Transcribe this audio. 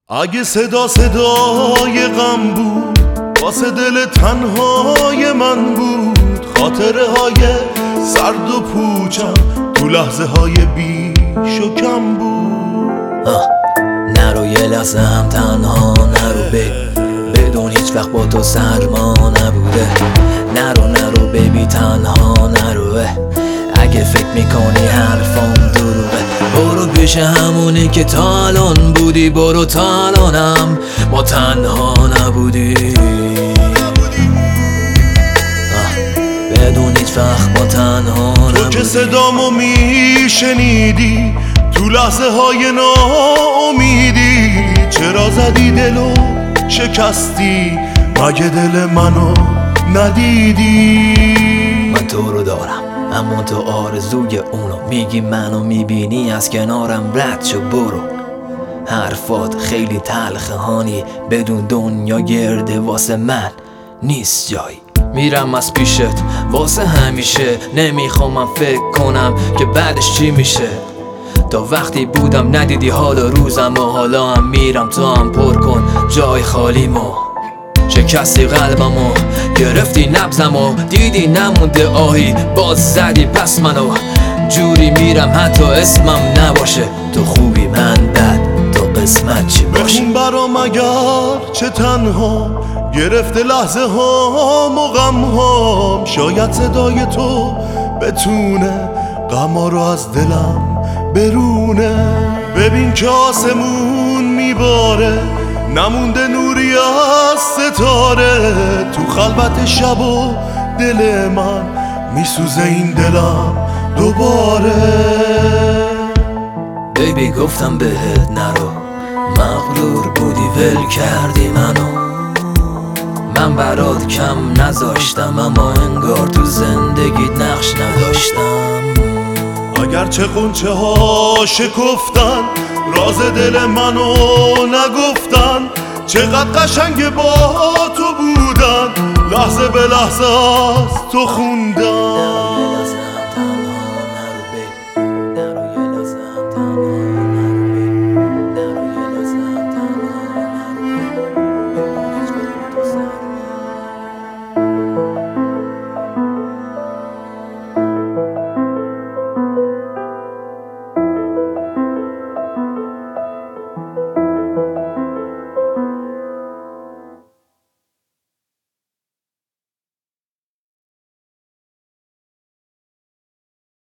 اگه صدا صدای غم بود واسه دل تنهای من بود، خاطره های سرد و پوچم تو لحظه های بیش و کم بود. نرو یه لحظه هم تنها نرو بدون هیچ وقت با تو سرما نبوده. نرو ببی تنها نرو، اگه فکر میکنی حرفام دروغه. برو پیش همونی که تا الان بودی، برو تا الانم ما تنها نبودی. بدون هیچ وقت ما تنها نبودی. تو که صدامو میشنیدی تو لحظه های ناامیدی، چرا زدی دلو شکستی مگه دل منو ندیدی؟ من تو رو دارم اما تو آرزوی اونو میگی، منو میبینی از کنارم رد شو برو. حرفات خیلی تلخه هانی، بدون دنیا گرده واسه من نیست جایی. میرم از پیشت واسه همیشه، نمیخوام فکر کنم که بعدش چی میشه. تا وقتی بودم ندیدی حال روزم و حالا هم میرم تو هم پر کن جای خالیمو. شکستی قلبمو گرفتی نبضمو، دیدی نمونده آهی باز زدی پس منو. جوری میرم حتی اسمم نباشه، تو خوبی من بد تو قسمت چی باشه. بخون برام اگر چه تنها گرفته لحظه هام و غم هام، شاید صدای تو بتونه غما رو از دلم برونه. ببین که آسمون میباره نمونده نوری از ستاره، تو خلوت شب و دل من میسوزه این دلم دوباره. بیبی گفتم بهت نرو، مغرور بودی ول کردی منو. من برات کم نذاشتم اما انگار تو زندگیت نقش نداشتم. اگرچه قنچه ها شکفتن راز دل منو نگفتن، چقدر قشنگ با تو بودن لحظه به لحظه از تو خوندن.